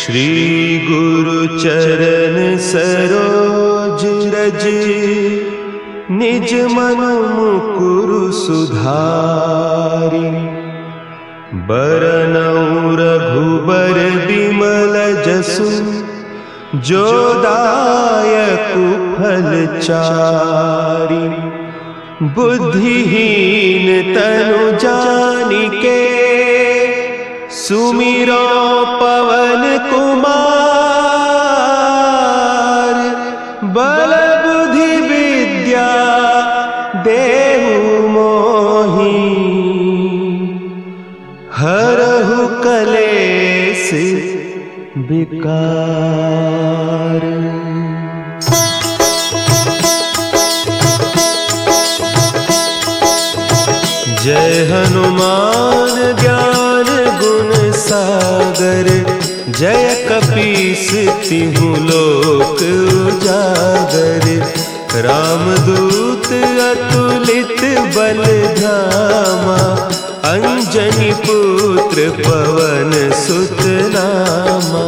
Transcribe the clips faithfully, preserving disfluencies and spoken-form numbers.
श्री गुरु चरण सरोज रज, निज मन मुकुरु सुधारि। बरनउँ रघुबर बिमल जसु, जो दायकु फल चारि। बुद्धिहीन तनु जानिके, सुमिरो पवन कुमार। बल बुद्धि विद्या देहु मोहि, हरहु कलेस विकार। जय हनुमान ज्ञान गुण सागर, जय कपीस तिहु लोक उजागर। रामदूत अतुलित बल धामा, अंजनी पुत्र पवन सुत नामा।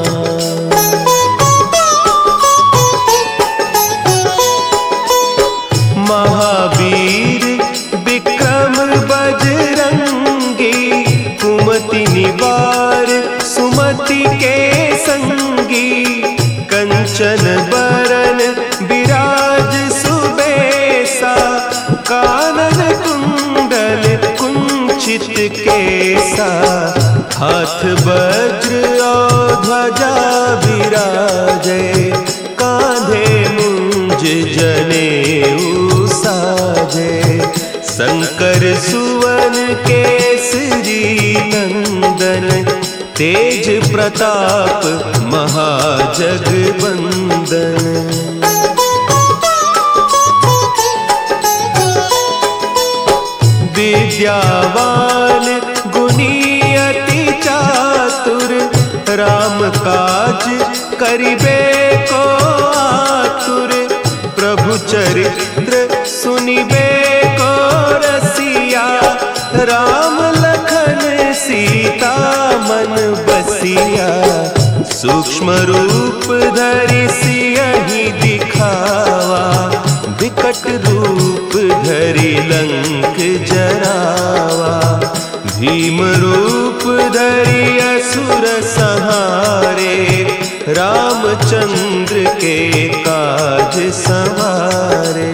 महावीर विक्रम बजरंगी, कुमति निवार सुमति के संगी। कंचन बरन विराज सुबेसा, कानन कुंडल कुंचित केसा। हाथ वज्र और ध्वजा विराजे, कांधे मुंज जनेऊ साजे। शंकर सुवन केसरी नंदन, तेज प्रताप महाजगवंदन। विद्यावान गुणी अति चातुर, राम काज करिबे को आतुर। प्रभु चरित्र सुनिबे को रसिया, राम लखन सीता मन बसिया। सूक्ष्म रूप धरि सियहि दिखावा, विकट रूप धरि लंक जरावा। भीम रूप धरि असुर संहारे, रामचंद्र के काज संवारे।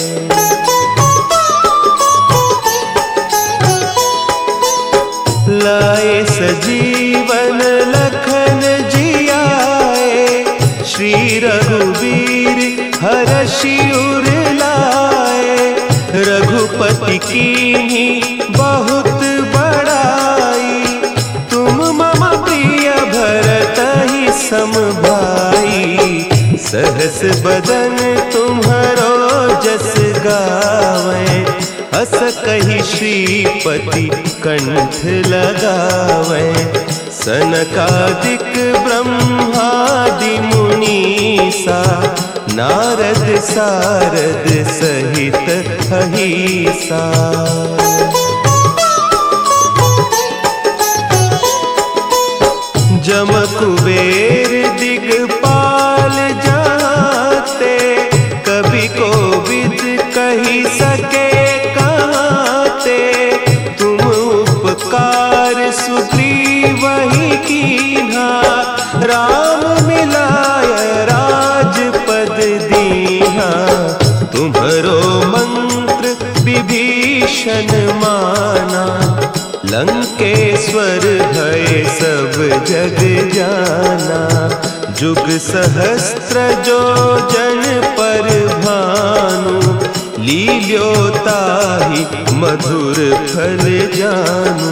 लाए सजीवन लखन जियाए, श्री रघुवीर हरषि उर लाए। रघुपति कीन्ही बहुत बड़ाई, तुम मम प्रिय भरतहि सम भाई। सहस बदन तुम्हरो जस गावें, अस कहि श्रीपति कंठ लगावें। सनकादिक ब्रह्मादि मुनीसा, नारद सारद सहित अहीसा। जम कुबेर दिगपाल जाते, कवि कोविद कहि सके कहते। तुम उपकार सुग्रीवहि कीन्हा, राम मिलाय राजपद दीन्हा। तुम्हरो मंत्र विभीषण माना, लंकेश्वर भय सब जग जाना। जुग सहस्त्र जो जन पर भानु, लील्योताहि मधुर फल जानू।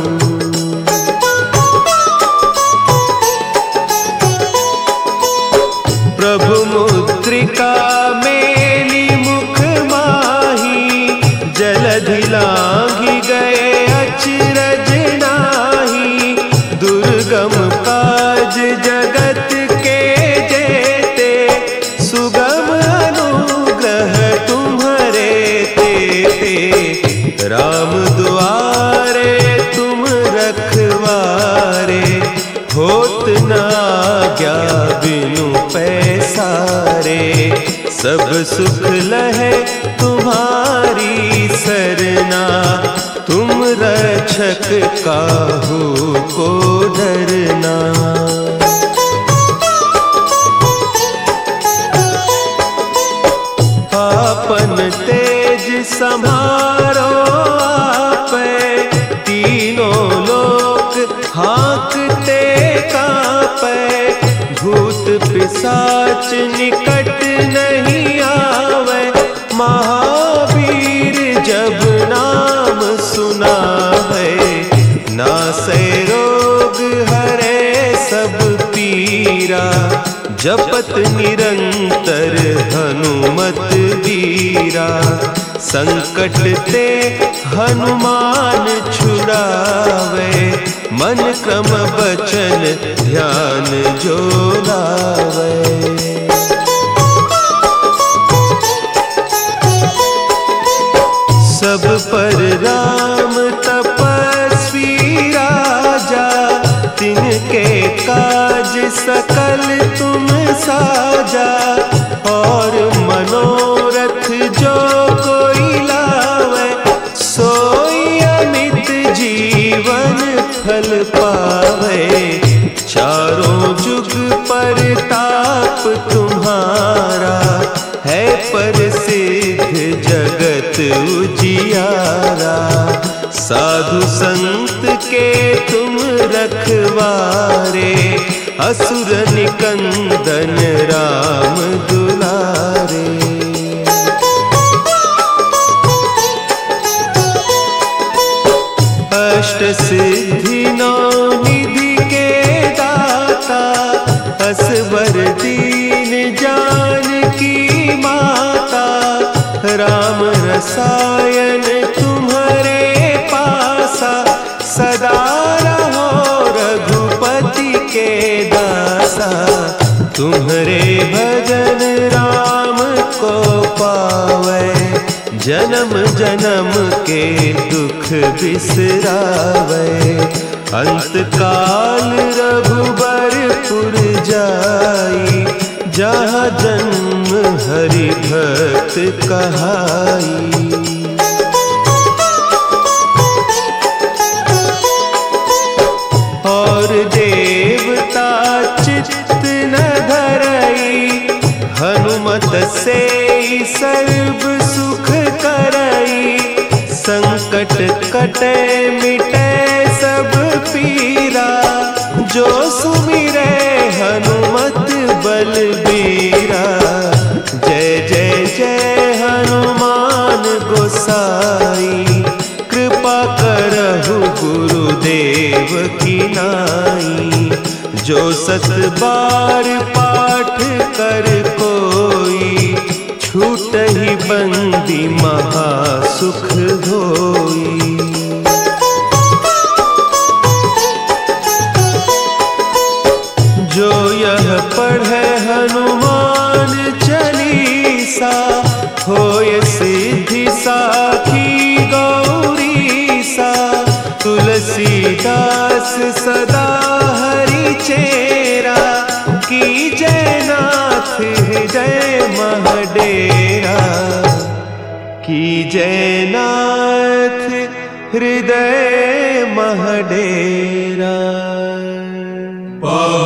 प्रभु मुद्रिका मेली मुख माही, जलधि लांघि गए अचरज नाही। दुर्गम काज जगत के जेते, सुगम अनुग्रह तुम्हरे तेते। राम दुआरे तुम रखवारे, होत न आज्ञा सब सुख लहे तुम्हारी सरना, तुम रक्षक काहू को डरना। आपन तेज समारो आपे, तीनों लोक हाँकते कांपे। भूत पिशाच निकट नहीं आवे, महावीर जब नाम सुनावे। नासै रोग हरे सब पीरा, जपत निरंतर हनुमत वीरा। संकट ते हनुमान छुड़ावे, मन क्रम बचन ध्यान जो लावे। सब पर राम तपस्वी राजा, तिनके काज सकल तुम साजा। और मनोरथ जो कोई लावे, सोई अमित जीवन फल पावे। चारों जुग परताप तुम्हारा, है प्रसिद्ध जगत उजियारा। साधु संत के तुम रखवारे, असुर निकंदन राम दुलारे। अष्ट सिद्धि नौ निधि के दाता, असवर दीन जानकी माता। राम रसायन तुम्हारे पासा, सदा रहो रघुपति के दासा। तुम्हारे भजन राम को पावे, जन्म जन्म के दुख बिसरावे। अंत काल रघुबरपुर जाई, जहाँ जन्म हरि भक्त कहाई। और देवता चित्त न धरई, हनुमत से सर्व सुख करई। संकट कटे मिटे सब पीरा, जो सुमिरे हनुमत बलबीरा। जय जय जय हनुमान गोसाई, कृपा करहु गुरुदेव की नाई। जो सत बार पाठ कर कोई, छूटहि बंदी महासुख होई। जो यह पढ़े हनुमान चालीसा, होय सिद्धि साखी गौरीसा। तुलसीदास सदा हरि चेरा, की जय नाथ हृदय महडेरा। की जय नाथ हृदय महडेरा।